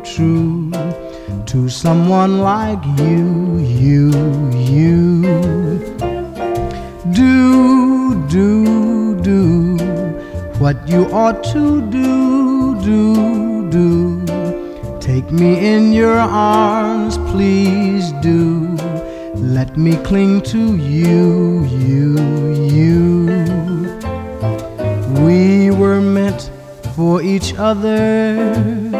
true to someone like you, you. Do what you ought to do. Take me in your arms, please do. Let me cling to you, you. We were meant for each other.